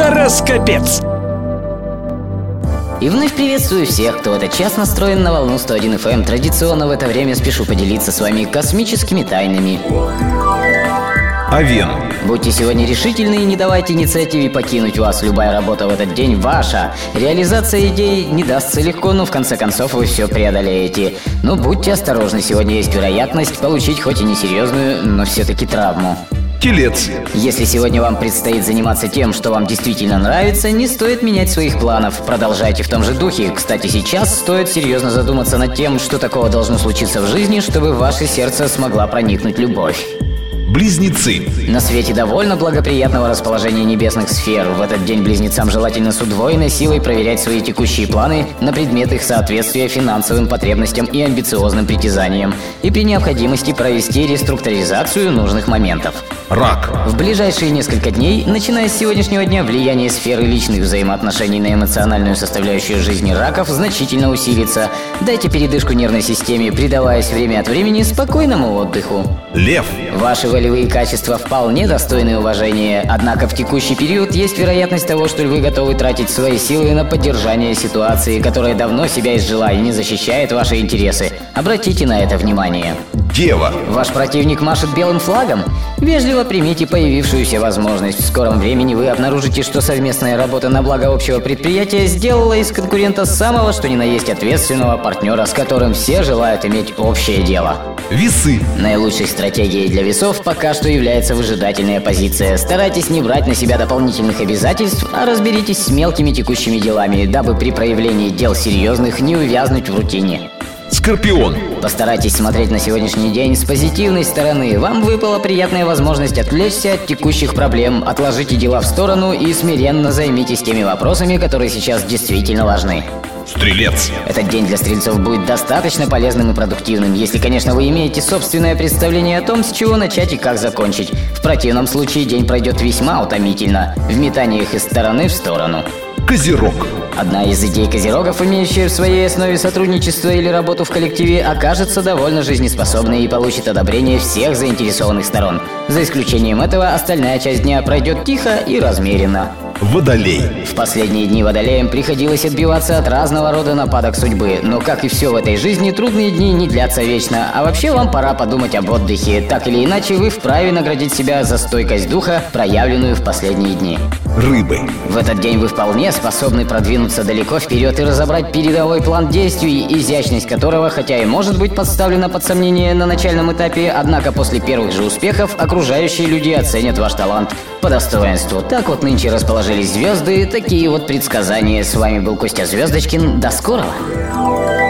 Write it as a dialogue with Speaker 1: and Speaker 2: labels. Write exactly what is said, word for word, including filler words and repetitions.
Speaker 1: Гороскопец.
Speaker 2: И вновь приветствую всех, кто в этот час настроен на волну сто один эф эм. Традиционно в это время спешу поделиться с вами космическими тайнами.
Speaker 1: Овен.
Speaker 2: Будьте сегодня решительны и не давайте инициативе покинуть вас. Любая работа в этот день ваша. Реализация идей не дастся легко, но в конце концов вы все преодолеете. Но будьте осторожны, сегодня есть вероятность получить хоть и несерьезную, но все-таки травму.
Speaker 1: Телец.
Speaker 2: Если сегодня вам предстоит заниматься тем, что вам действительно нравится, не стоит менять своих планов. Продолжайте в том же духе. Кстати, сейчас стоит серьезно задуматься над тем, что такого должно случиться в жизни, чтобы в ваше сердце смогла проникнуть любовь.
Speaker 1: Близнецы.
Speaker 2: На свете довольно благоприятного расположения небесных сфер. В этот день близнецам желательно с удвоенной силой проверять свои текущие планы на предмет их соответствия финансовым потребностям и амбициозным притязаниям, и при необходимости провести реструктуризацию нужных моментов.
Speaker 1: Рак.
Speaker 2: В ближайшие несколько дней, начиная с сегодняшнего дня, влияние сферы личных взаимоотношений на эмоциональную составляющую жизни раков значительно усилится. Дайте передышку нервной системе, предаваясь время от времени спокойному отдыху.
Speaker 1: Лев.
Speaker 2: Ваши волевые качества вполне достойны уважения, однако в текущий период есть вероятность того, что вы готовы тратить свои силы на поддержание ситуации, которая давно себя изжила и не защищает ваши интересы. Обратите на это внимание.
Speaker 1: Дева.
Speaker 2: Ваш противник машет белым флагом? Вежливо примите появившуюся возможность. В скором времени вы обнаружите, что совместная работа на благо общего предприятия сделала из конкурента самого что ни на есть ответственного партнера, с которым все желают иметь общее дело.
Speaker 1: Весы.
Speaker 2: Наилучшей стратегией для весов пока что является выжидательная позиция. Старайтесь не брать на себя дополнительных обязательств, а разберитесь с мелкими текущими делами, дабы при проявлении дел серьезных не увязнуть в рутине.
Speaker 1: Скорпион.
Speaker 2: Постарайтесь смотреть на сегодняшний день с позитивной стороны. Вам выпала приятная возможность отвлечься от текущих проблем, отложите дела в сторону и смиренно займитесь теми вопросами, которые сейчас действительно важны.
Speaker 1: Стрелец.
Speaker 2: Этот день для стрельцов будет достаточно полезным и продуктивным, если, конечно, вы имеете собственное представление о том, с чего начать и как закончить. В противном случае день пройдет весьма утомительно, в метаниях из стороны в сторону.
Speaker 1: Козерог.
Speaker 2: Одна из идей козерогов, имеющая в своей основе сотрудничество или работу в коллективе, окажется довольно жизнеспособной и получит одобрение всех заинтересованных сторон. За исключением этого, остальная часть дня пройдет тихо и размеренно.
Speaker 1: Водолей.
Speaker 2: В последние дни водолеям приходилось отбиваться от разного рода нападок судьбы, но, как и все в этой жизни, трудные дни не длятся вечно, а вообще вам пора подумать об отдыхе. Так или иначе, вы вправе наградить себя за стойкость духа, проявленную в последние дни.
Speaker 1: Рыбы.
Speaker 2: В этот день вы вполне способны продвинуться далеко вперед и разобрать передовой план действий, изящность которого, хотя и может быть подставлена под сомнение на начальном этапе, однако после первых же успехов окружающие люди оценят ваш талант по достоинству. Так вот нынче расположились звезды, такие вот предсказания. С вами был Костя Звездочкин. До скорого!